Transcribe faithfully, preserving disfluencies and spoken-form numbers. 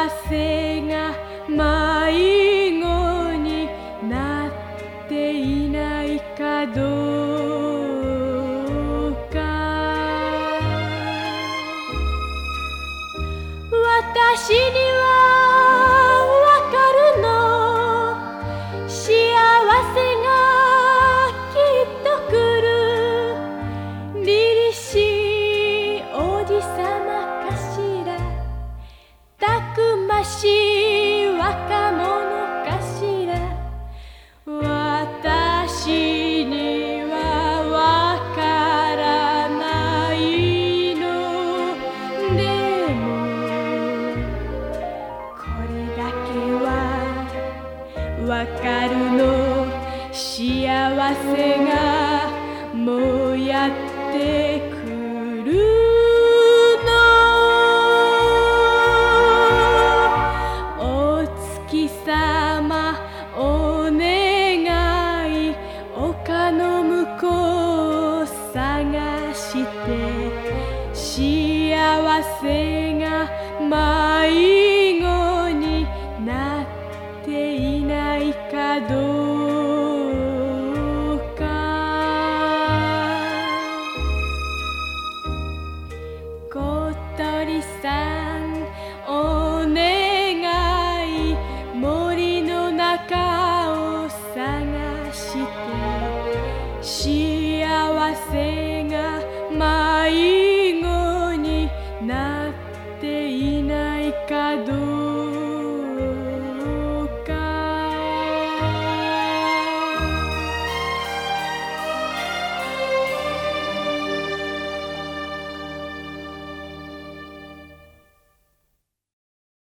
せが迷子になっていないかどうか。私にはわかるの、幸せがきっと来る。凛々しいおじさまかしら、たくましい若者かしら。私にはわからないの。でもこれだけはわかるの、幸せがもうやってくるの。お月さまお願い、丘の向こうを探して幸せが迷子になっていないかどうか。小鳥さんお願い、森の中を探して幸せ